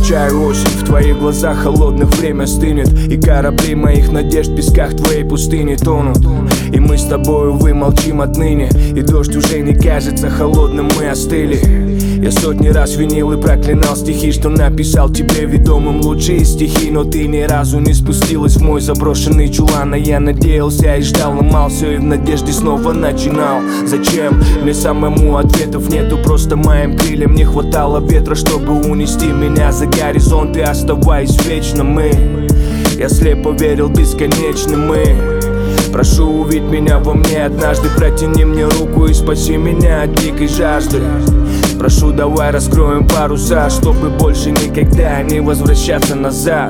встречаю осень, в твоих глазах холодных время стынет, и корабли моих надежд в песках твоей пустыни тонут. И мы с тобою вымолчим отныне, и дождь уже не кажется холодным, мы остыли. Я сотни раз винил и проклинал стихи, что написал тебе ведомым лучшие стихи. Но ты ни разу не спустилась в мой заброшенный чулан, а я надеялся и ждал, ломал все и в надежде снова начинал. Зачем? Мне самому ответов нету, просто моим крыльям не хватало ветра, чтобы унести меня за горизонт и оставаясь вечно мы. Я слепо верил бесконечным мы. Прошу, увидь меня во мне однажды, протяни мне руку и спаси меня от дикой жажды. Прошу, давай раскроем паруса, чтобы больше никогда не возвращаться назад.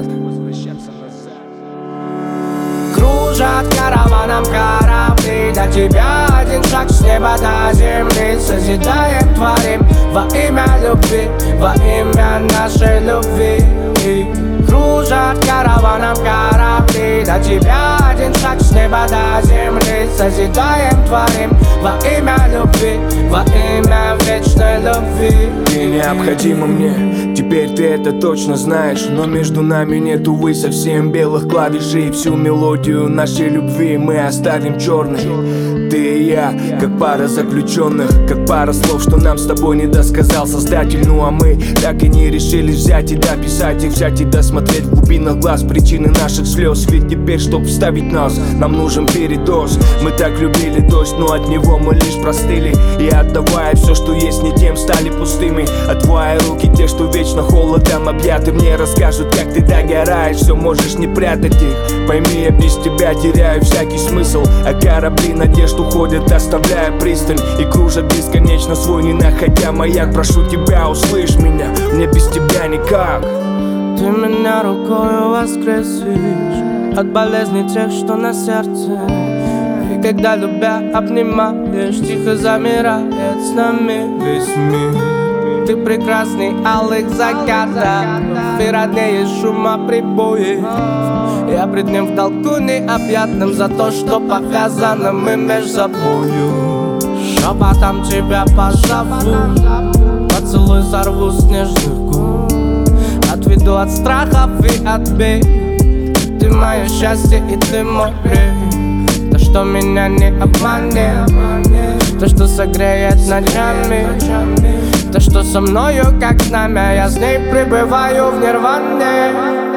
Кружат караваном корабли, до тебя один шаг с неба до земли. Созидаем, творим во имя любви, во имя нашей любви. Кружат караваном корабли, до тебя один шаг с неба до земли. Созидаем, творим во имя любви, во имя вечной любви. Ты необходима мне, теперь ты это точно знаешь. Но между нами нет, увы, совсем белых клавишей. И всю мелодию нашей любви мы оставим черной. Ты и я, как пара заключенных, как пара слов, что нам с тобой не досказал Создатель. Ну а мы так и не решились взять и дописать их, взять и досмотреть в глубинах глаз причины наших слез. Ведь теперь, чтоб вставить нас, нам нужен передоз. Мы так любили дождь, но от него мы лишь простыли. И отдавая все, что есть, не тем стали пустыми. А твои руки, те, что вечно холодом объяты, мне расскажут, как ты догораешь, все можешь не прятать их. Пойми, я без тебя теряю всякий смысл, а корабли надежд уходят, оставляя пристань. И кружат бесконечно свой, не находя маяк. Прошу тебя, услышь меня, мне без тебя никак. Ты меня рукою воскресишь от болезней тех, что на сердце. И когда любя обнимаешь, тихо замирает с нами весь мир. Ты прекрасный алых закатов, и роднее шума прибоев. Я пред ним в долгу необъятном за то, что повязано мы меж собою. Шепотом тебя позову, поцелуй сорву с нежных губ, отведу от страхов и от бед. Ты мое счастье и ты мой рей, то, что меня не обманет, то, что согреет ночами, то, что со мною как знамя, я с ней пребываю в нирване.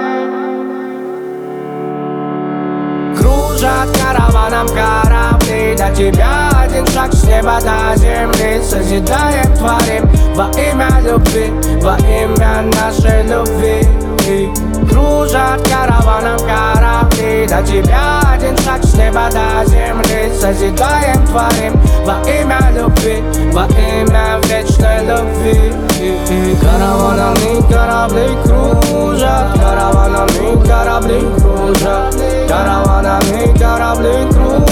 Кружат караваном корабли, до тебя один шаг с неба до земли. Созидаем, творим во имя любви, во имя нашей любви. Кружат караваном корабли, до тебя один шаг с неба до земли. Созидаем, творим во имя любви, во имя вечной любви. Караванами корабли кружат, караванами корабли кружат, караванами корабли кружат.